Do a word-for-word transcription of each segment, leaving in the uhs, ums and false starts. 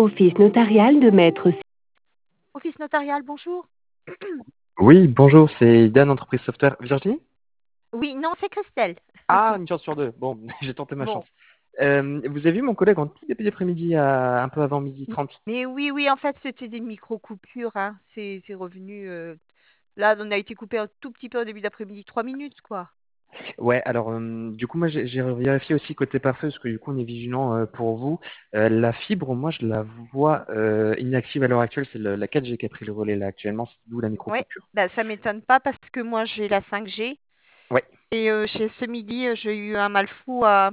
Office notarial de maître. Office notarial, bonjour. Oui, bonjour, c'est Dan, entreprise software. Virginie? Oui, non, c'est Christelle. Ah, une chance sur deux. Bon, j'ai tenté ma Bon. chance. Euh, vous avez vu mon collègue en tout début d'après-midi, à un peu avant midi trente. Mais oui, oui, en fait, c'était des micro-coupures. Hein. C'est c'est revenu. euh, Là, on a été coupé un tout petit peu au début d'après-midi, trois minutes, quoi. Ouais, alors euh, du coup, moi j'ai j'ai vérifié aussi côté pare-feu, parce que du coup on est vigilant euh, pour vous. Euh, la fibre, moi je la vois euh, inactive à l'heure actuelle, c'est le- la quatre G qui a pris le relais là actuellement, c'est d'où la Ouais, micro-coupure. bah, ça m'étonne pas parce que moi, j'ai la cinq G. Ouais. Et euh, chez ce midi, euh, j'ai eu un mal fou à,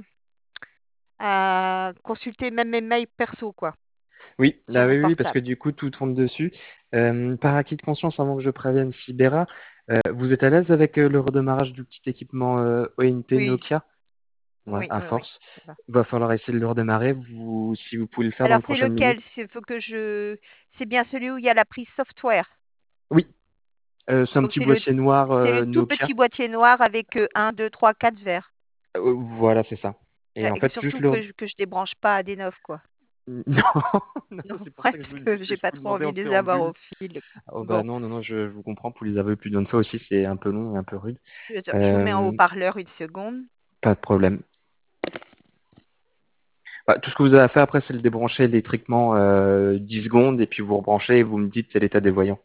à consulter même mes mails perso, quoi, Oui, sur là, mon oui, oui, parce que portable. du coup, tout tourne dessus. Euh, par acquis de conscience, avant que je prévienne Sibera, euh, vous êtes à l'aise avec euh, le redémarrage du petit équipement euh, O N T Oui, Nokia? Ouais, oui, à oui, oui, force. ça va. Il va falloir essayer de le redémarrer. Vous, si vous pouvez le faire dans Alors, les c'est prochaines lequel? minutes. Il faut que je. C'est bien celui où il y a la prise software. Oui, euh, c'est un Donc, petit c'est le boîtier noir C'est le euh, tout Nokia. petit boîtier noir avec euh, un, deux, trois, quatre verres. Euh, voilà, c'est ça. Et Ouais, en et que fait, juste surtout le... que je, que je débranche pas à des neufs, quoi. Non, non, Non, c'est pour ça que parce je vous, que que j'ai je pas vous trop demandais envie en de les avoir préambule. au fil. Oh bah Bon, non, non, non, je, je vous comprends. Pour les aveux plus d'une fois aussi, c'est un peu long et un peu rude. je, je vous mets en Euh, haut-parleur une seconde. pas de problème. Bah, tout ce que vous avez à faire après, c'est le débrancher électriquement euh, dix secondes et puis vous rebranchez et vous me dites c'est l'état des voyants.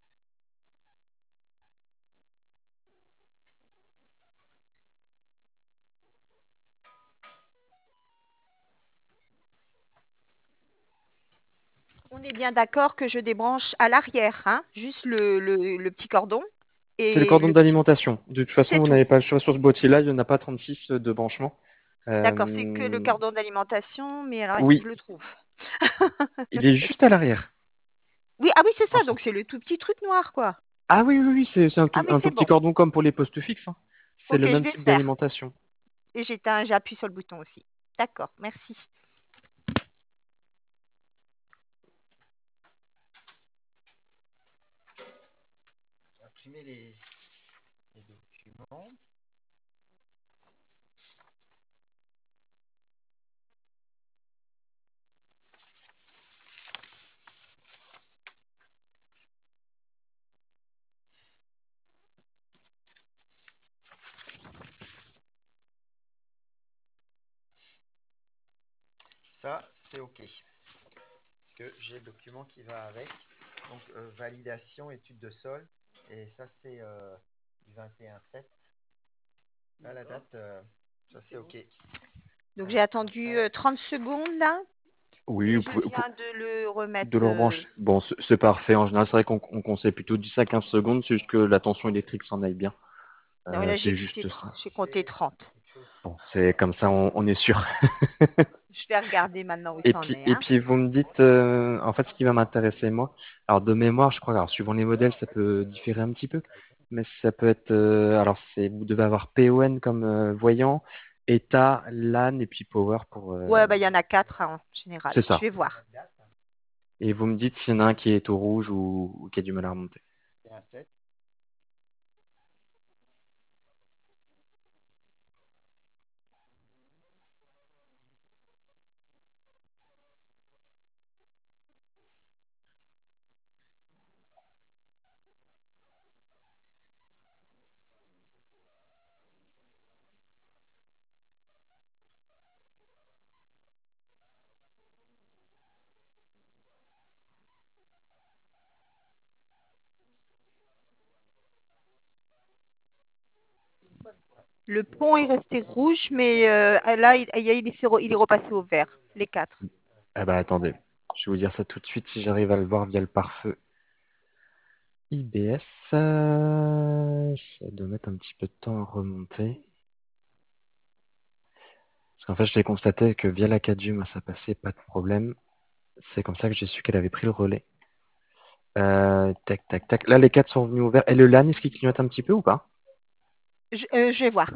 On est bien d'accord que je débranche à l'arrière, hein, juste le, le, le petit cordon C'est le et cordon le petit. d'alimentation. De toute façon, C'est vous tout. n'avez pas le choix sur ce boîtier-là, il n'y en a pas trente-six de branchement. D'accord, c'est que le Euh, cordon d'alimentation, mais alors il faut que oui, je le trouve. il est Parce juste que... à l'arrière. Oui, ah oui, c'est En ça, ce- donc c'est le tout petit truc noir, quoi. Ah oui, oui, oui, c'est c'est un Ah tout, oui, un c'est tout petit bon. cordon comme pour les postes fixes, hein. C'est Ok, le je même vais le type faire. d'alimentation. Et j'éteins, j'appuie sur le bouton aussi. D'accord, merci. Imprimer les, les documents. Ça, c'est OK. Parce que j'ai le document qui va avec. Donc, euh, validation, étude de sol. Et ça, c'est euh, du vingt et un sept. Là, la date, euh, ça, c'est OK. Donc Euh, j'ai attendu après, euh, trente secondes là oui, et vous je pouvez, vous pouvez- viens de le de remettre. le euh, rebrancher. Bon, c'est c'est parfait. En général, c'est vrai qu'on on conseille plutôt dix à quinze secondes. C'est juste que la tension électrique s'en aille bien. Non, Euh, là j'ai c'est quitté, juste tr- ça. j'ai compté trente. Bon, c'est comme ça, on, on est sûr. Je vais regarder maintenant où Et ça en puis, est. et Hein. puis vous me dites, euh, en fait, ce qui va m'intéresser, moi, alors de mémoire, je crois, alors suivant les modèles, ça peut différer un petit peu, mais ça peut être, euh, alors c'est, vous devez avoir P O N comme euh, voyant, état, LAN et puis Power pour, euh, Ouais, bah il y en a quatre hein, en général. c'est Je ça. vais voir. Et vous me dites s'il y en a un qui est au rouge ou, ou qui a du mal à remonter. Le pont est resté rouge, mais euh, là il, il, il est, il est repassé au vert, les quatre. Ah bah attendez, je vais vous dire ça tout de suite si j'arrive à le voir via le pare-feu I B S. euh, Ça doit mettre un petit peu de temps à remonter. Parce qu'en fait, je l'ai constaté que via la quatre G, moi, ça passait pas de problème. C'est comme ça que j'ai su qu'elle avait pris le relais. Euh, tac, tac, tac. Là, les quatre sont venus ouverts. Et le LAN, est-ce qu'il clignote un petit peu ou pas? Je, euh, je vais voir.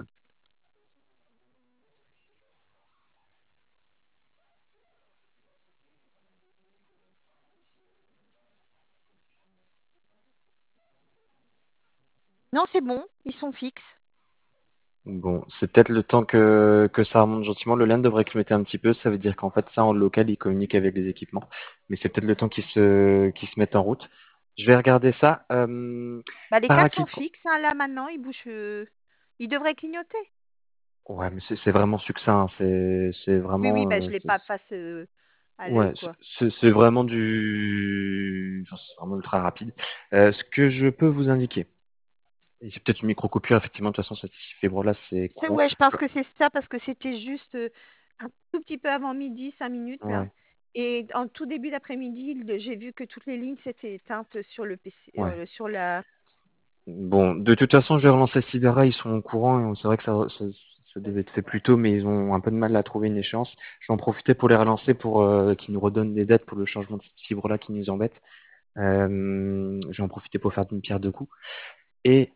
Non, c'est bon, ils sont fixes. Bon, c'est peut-être le temps que, que ça remonte gentiment. Le LAN devrait clignoter un petit peu. Ça veut dire qu'en fait, ça, en local, il communique avec les équipements. Mais c'est peut-être le temps qu'ils se, qu'ils se mettent en route. Je vais regarder ça. Euh, Bah, les par câbles sont acquis. fixes, hein, là maintenant, ils bougent. euh, Ils devraient clignoter. Ouais, mais c'est c'est vraiment succinct. hein. C'est, c'est Oui, oui, vraiment, bah, je euh, l'ai c'est- pas face euh, à ouais, l'œil, c'est quoi. c'est- c'est vraiment du, enfin, c'est vraiment ultra rapide. Euh, ce que je peux vous indiquer, et c'est peut-être une micro-coupure, effectivement. De toute façon, cette fibre-là, c'est C'est courant. ouais, je pense que c'est ça parce que c'était juste euh, un tout petit peu avant midi, cinq minutes là. Ouais, Et en tout début d'après-midi, le- j'ai vu que toutes les lignes s'étaient éteintes sur le P C, ouais. euh, sur la. Bon, de toute façon, je vais relancer Sibera, ils sont au courant, et c'est vrai que ça, ça, ça devait être fait plus tôt, mais ils ont un peu de mal à trouver une échéance. Je vais en profiter pour les relancer pour euh, qu'ils nous redonnent des dates pour le changement de cette fibre-là qui nous embête. Euh, je vais en profiter pour faire d'une pierre deux coups. Et,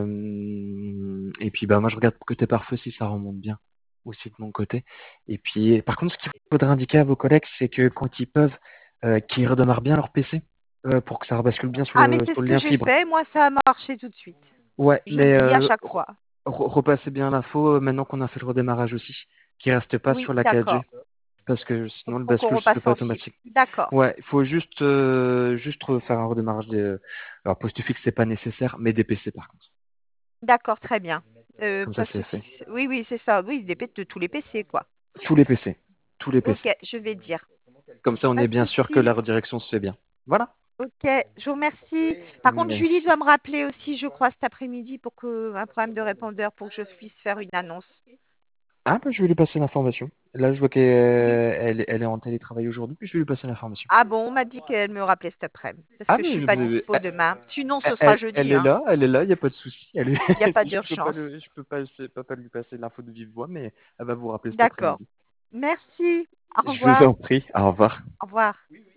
euh, et puis, bah, moi, je regarde côté pare-feu si ça remonte bien aussi de mon côté. Et puis, par contre, ce qu'il faudrait indiquer à vos collègues, c'est que quand ils peuvent, euh, qu'ils redémarrent bien leur P C euh, pour que ça rebascule bien sur Ah, mais le, c'est sur ce le que lien j'ai fibre. fait. Moi, ça a marché tout de suite. Ouais, Je le mais dis à euh, chaque re- fois. re- repassez bien l'info euh, maintenant qu'on a fait le redémarrage aussi, qui reste pas Oui, sur la d'accord. quatre G, parce que Donc, sinon le faut qu'on bascule se fait repasse pas en fibre. automatique. D'accord. Ouais, il faut juste euh, juste refaire un redémarrage des. euh, Alors poste fixe c'est pas nécessaire, mais des P C par contre. D'accord, très bien. Euh, Comme ça poste c'est fait. fixe. Oui, oui, c'est ça. Oui, des P- de tous les P C, quoi. Tous les P C, tous les P C. Ok, je vais dire. Comme ça on Pas est de bien sûr que la souci. redirection se fait bien. Voilà. Ok, je vous remercie. Par contre, Julie Merci. doit me rappeler aussi, je crois, cet après-midi pour que un problème de répondeur pour que je puisse faire une annonce. Ah bah je vais lui passer l'information. Là je vois qu'elle Oui. elle, elle est en télétravail aujourd'hui, puis je vais lui passer l'information. Ah bon, on m'a dit qu'elle me rappelait cet après-midi parce Ah que je mais suis je- pas mais- dispo demain. Sinon, ce Elle, sera elle- jeudi, elle est hein. là, elle est là, il n'y a pas de souci. Elle est... Il n'y a pas c'est juste que je peux pas d'urgence. le, je peux pas, je peux pas lui passer l'info de vive voix, mais elle va vous rappeler cet D'accord. après-midi. Merci. Au Je vous revoir. en prie. Au revoir. Au revoir.